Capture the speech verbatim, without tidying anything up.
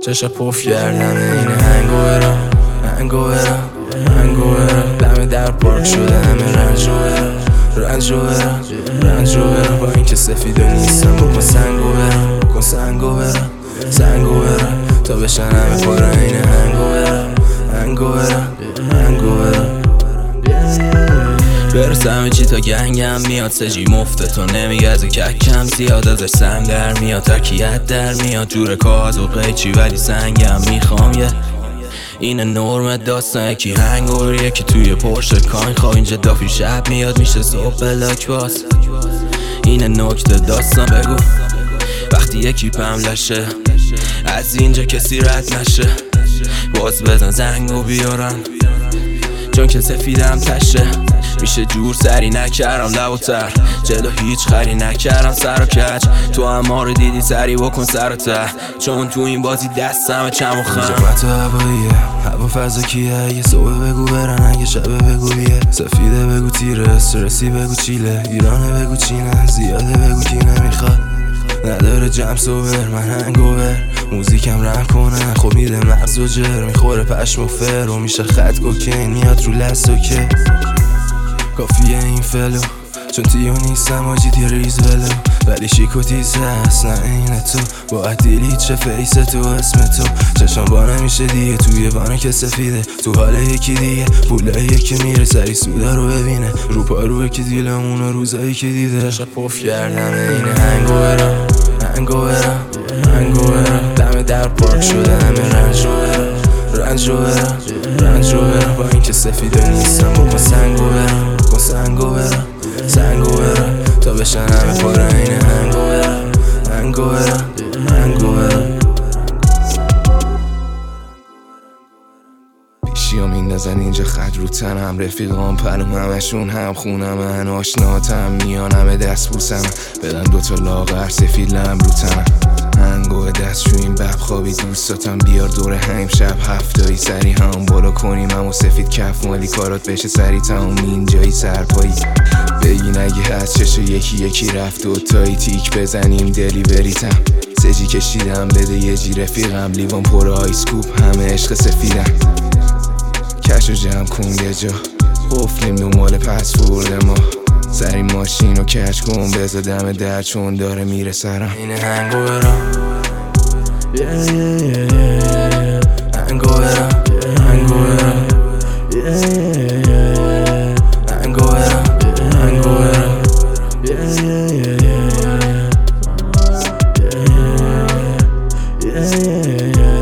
چشا پف کردم این هنگو برم هنگو برم هنگو برم دم در پارک شده همه رنج و برم رنج و برم رنج و برم با اینکه سفید و نیستم بکن سنگو برم بکن سنگو برم سنگو برم تا بشن همه پاره این هنگو برم هنگو برم هنگو برم برسه همه چی تا گنگم میاد سجی مفته تو نمیگه از ککم زیاد ازش سم در میاد ترکیت در میاد جور کاز و قیچی ولی سنگم میخوام یه این نرم داستان یکی هنگور یکی توی پشت کاین خواه اینجا دافی شب میاد میشه صبح بلاک باز این نکته داستان بگو وقتی یکی پم لشه از اینجا کسی رد نشه باز بزن زنگو بیارن چون که سفیدم تشه میشه جور سری نکردم لب و تر جلو هیچ خری نکردم سر و کج تو هم ما رو دیدی سری بکن سر و ته چون تو این بازی دستم چم و خم جمعت و هواییه هوا فضا کیه یه صبح بگو برن اگه شبه بگو بیه سفیده بگو تیره استرسی بگو چیله ایرانه بگو چینه زیاده بگو کی نمیخواد نداره جمع سوبر من هنگوور موزیکم رم کنه خب میده مغز و جر میخوره پشم و فر و میشه خط کوکین میاد رو لست و که کافیه این فلو چون تیو نیستم آجی دی ریز ولو ولی شیک و تیزه هست نه اینه تو با دیلیت چه فیسه تو اسم تو چشم با نمیشه دیگه توی بانه که سفیده تو حال یکی دیگه پوله یکی میره سری سودا رو ببینه رو پاروه که دیلمون روزایی که دیده چشم پف کردم این هنگو برم هنگو برم هنگو برم دم در پارک شده همه رنج و برم رنج و برم رنج و برم با اینکه سفیده نیستم بکن سنگو برم بکن سنگو برم سنگو برم تا بشن همه پاره این هنگو برم هنگو برم هنگو برم پیشی هم میندازن اینجا خد رو تنم رفیقام پلوم همشون هم خونم من آشناتم میان همه دست بوسم بدن دوتا لاغر سفید لم رو تنم هنگو دست شو این بب خوابی دوستاتم بیار دور هم شب هفتایی سری هم بالا کنیم همو سفید کف مالی کارات بشه سری تموم اینجایی سرپایی بگین اگه هست چشو یکی یکی رفت دوتایی تیک بزنیم دلیوریتم سجی کشیدم بده یه جی رفیقم لیوان پر آیسکوپ همه عشق سفیدم کشو جمع کن یه جا قفلیم دنبال پسورد ما سری ماشین رو کش کن بذار دم در چون داره میره سرم این هنگو برم هنگو برم هنگو برم هنگو برم هنگو برم Yeah, yeah, yeah.